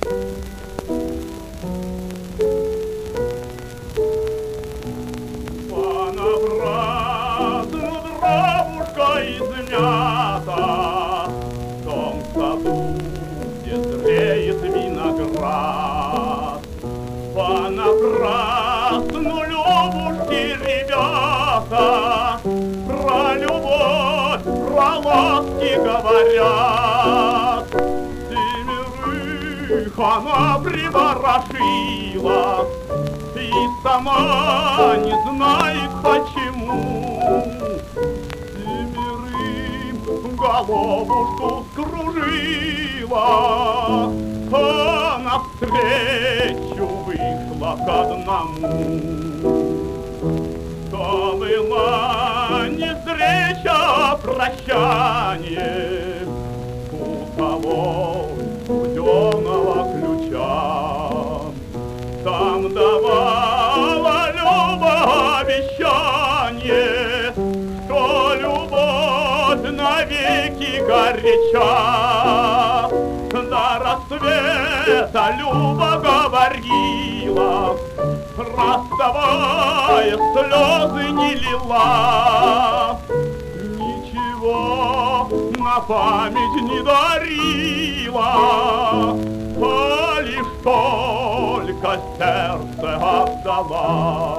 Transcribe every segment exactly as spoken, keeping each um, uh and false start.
Понабрасну дровушка измята, в том саду, где зреет виноград. Понапрасну, любушки, ребята, про любовь, про ласки говорят. Семерых она приворожила и сама не знает почему. Семерым головушку скружила, а навстречу вышла к одному. То была не встреча, а прощание у того студеного ключа. Там давала Люба обещание, что любовь навеки горяча. До рассвета Люба говорила, расставая, слезы не лила. Ничего на память не дарила, а лишь только сердце отдала.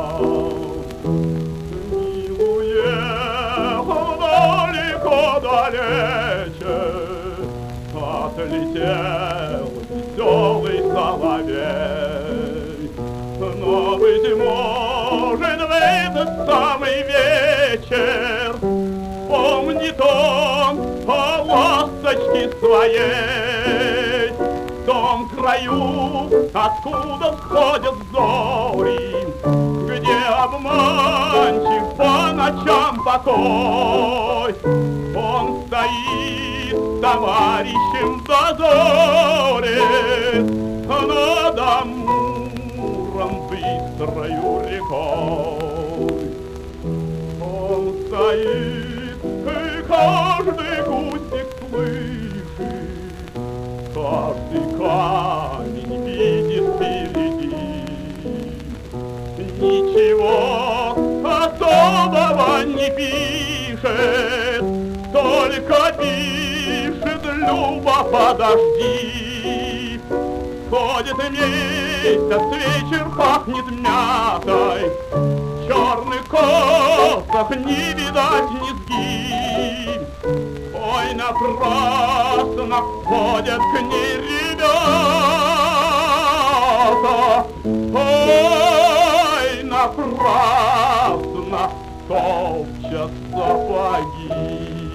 Милуя далеко-далече отлетел веселый соловей. Но, быть может, в этот самый вечер вспомнит он о ласточке своей. В том краю, откуда всходят зори, где обманчив по ночам покой, он стоит с товарищем в дозоре над Амуром быстрою рекой. Он стоит, и каждый кустик слышит, каждый камень видит впереди. Ничего особого не пишет, только пишет: Люба, подожди. Ходит месяц, вечер пахнет мятой, в черных косах не видать низги. Ой, напрасно ходят к ней ребята, ой, напрасно топчат сапоги.